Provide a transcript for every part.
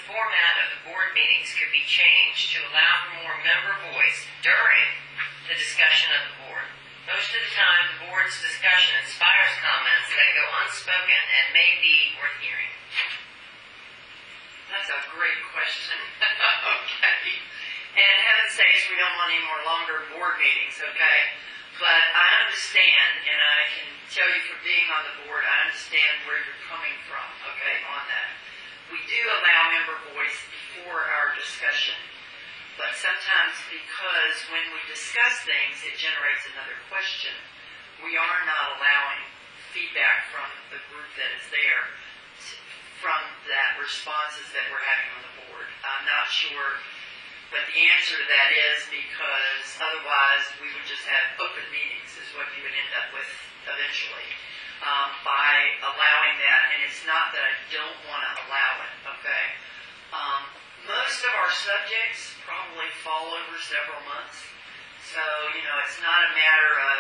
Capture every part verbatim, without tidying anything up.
format of the board meetings could be changed to allow for more member voice during the discussion of the board. Most of the time, the board's discussion inspires comments that go unspoken and may be worth hearing. That's a great question. Okay. And heaven's sakes, we don't want any more longer board meetings, okay? But I understand, and I can tell you from being on the board, I understand where you're coming from, okay, on that. We do allow member voice before our discussion. But sometimes because when we discuss things, it generates another question, we are not allowing feedback from the group that is there from that responses that we're having on the board. I'm not sure what the answer to that is, because otherwise we would just have open meetings is what you would end up with eventually um, by allowing that. And it's not that I don't want to allow it, okay? Um, most of our subjects probably fall over several months. So, you know, it's not a matter of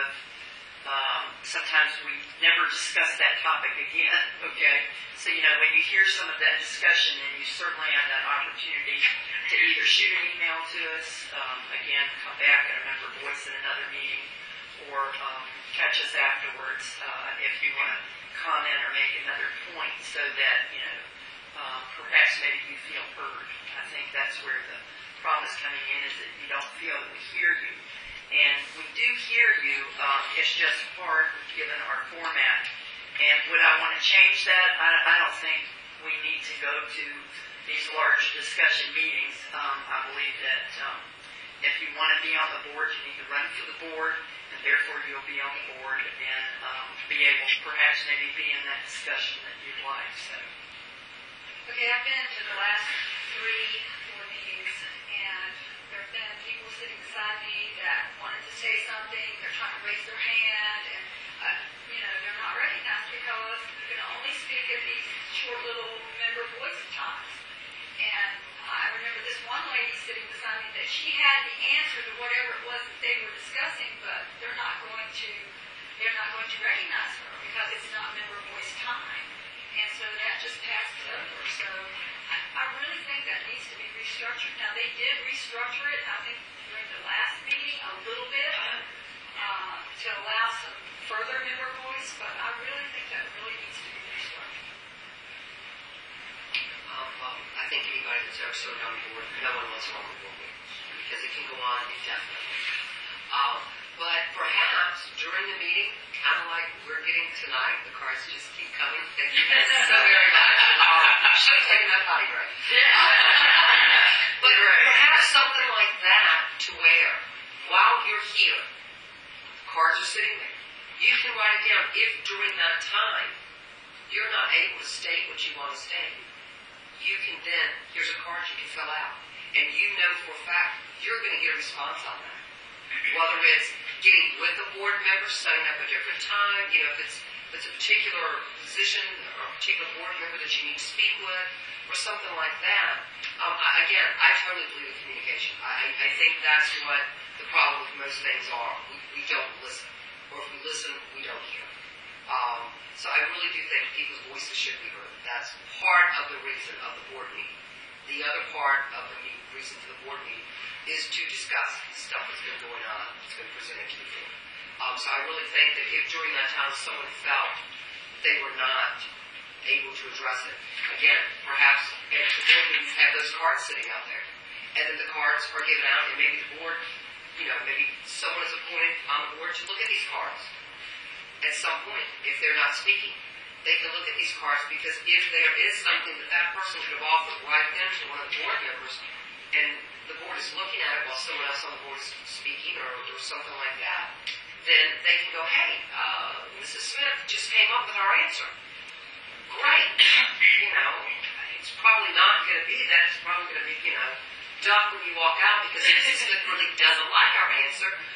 Um, sometimes we never discuss that topic again, okay? So, you know, when you hear some of that discussion, and you certainly have that opportunity to either shoot an email to us, um, again, come back and remember voice in another meeting, or um, catch us afterwards uh, if you want to comment or make another point so that, you know, um, perhaps maybe you feel heard. I think that's where the problem is coming in, is that you don't feel that we hear you. And we do hear you, um, it's just hard given our format. And would I want to change that? I, I don't think we need to go to these large discussion meetings. Um, I believe that um, if you want to be on the board, you need to run for the board, and therefore you'll be on the board and um, be able to perhaps maybe be in that discussion that you'd like. So. Okay, I've been to the last three board meetings, and there have been people sitting beside me that wanted to say something. They're trying to raise their hand, and uh, you know, they're not recognized because you can only speak at these short little member voice times. And I remember this one lady sitting beside me that she had the answer to whatever it was that they were discussing, but they're not going to they're not going to recognize her because it's not member voice time. And so that just passed over. So I, I really think that needs to be restructured. Now, they did restructure it, I think, during the last meeting a little bit uh, to allow some further member voice, but I really think that really needs to be restructured. Um, well, I think anybody that's ever served on the board, no one wants to run the board meetings because it can go on indefinitely. Um, but perhaps during the meeting, kind of like we're getting tonight, the cards just keep coming. Thank you so very much. Um, you should have taken that potty break. But perhaps something like that to where, while you're here, cards are sitting there. You can write it down. If during that time you're not able to state what you want to state, you can then, here's a card you can fill out. And you know for a fact you're going to get a response on that. Whether it's getting with the board members, setting up a different time, you know, if it's, if it's a particular position or a particular board member that you need to speak with, or something like that. Um, I, again, I totally believe in communication. I, I think that's what the problem with most things are. We, we don't listen. Or if we listen, we don't hear. Um, so I really do think people's voices should be heard. That's part of the reason of the board meeting. The other part of the reason for the board meeting is to discuss the stuff that's been going on, that's been presented to the board. Um, so I really think that if during that time someone felt they were not able to address it, again, perhaps at the board meetings have those cards sitting out there. And then the cards are given out, and maybe the board, you know, maybe someone is appointed on the board to look at these cards. At some point, if they're not speaking, they can look at these cards, because if there is something that that person could have offered right then to one of the board members, and the board is looking at it while someone else on the board is speaking or, or something like that, then they can go, hey, uh, Missus Smith just came up with our answer. Great. You know, it's probably not going to be that. It's probably going to be, you know, duck when you walk out because Missus Smith really doesn't like our answer.